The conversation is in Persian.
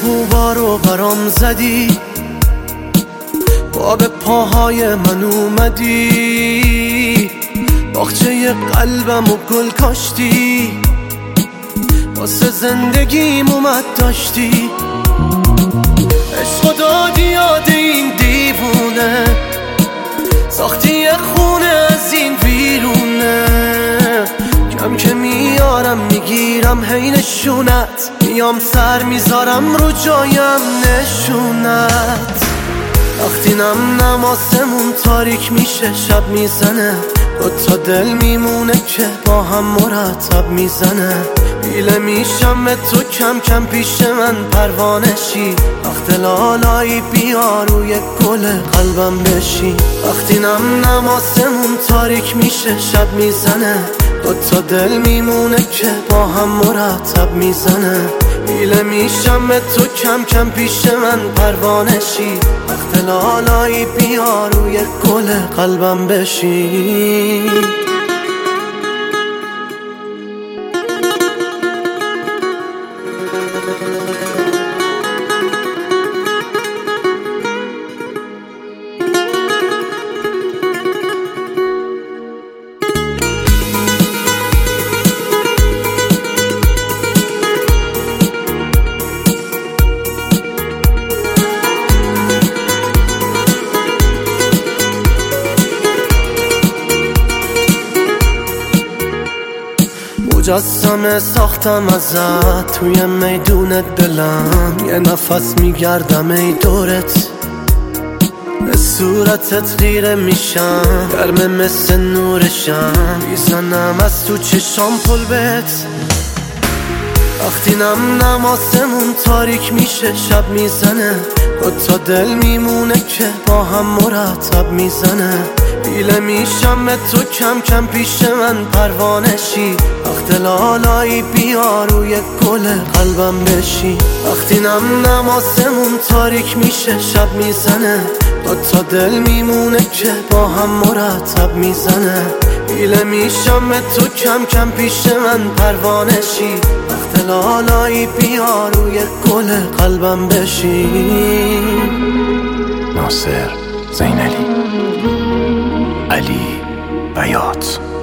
خوبا رو برام زدی، با به پاهای من اومدی، باغچه قلبم و گل کاشتی، واسه زندگیم اومد داشتی. عشق دادی یاد این دیوونه، ساختی یه خونه از این ویرونه. کم که میارم میگیرم هی نشونت، میام سر میذارم رو جایم نشونت. وقتی نم آسمون تاریک میشه شب میزنه، دوتا دل میمونه که با هم مرتب میزنه. پیله میشم به تو کم کم پیش من پروانشی، وقت لالایی بیا روی گل قلبم بشی. وقتی نم آسمون تاریک میشه شب میزنه، دوتا دل میمونه که با هم مرتب میزنه. پیله میشم به تو کم کم پیش من پروانشی، وقت لالایی بیا روی گل قلبم بشی. مجسمه ساختم ازت توی میدونت بلند، یه نفس میگردم ای دورت، به صورتت غیره میشم، گرمه مثل نورشم، میزنم از تو چشام پل بهت. وقتی نم آسمون تاریک میشه شب میزنه، دوتا دل میمونه که با هم مرتب میزنه. پیله میشم به تو کم کم پیش من پروانشی، وقت لالایی بیا روی گل قلبم بشی. وقتی نم آسمون تاریک میشه شب میزنه، دوتا دل میمونه که با هم مرتب میزنه. پیله میشم به تو کم کم پیش من پروانشی، وقت لالایی بیا روی گل قلبم بشی. ناصر زینلی، علی بیات.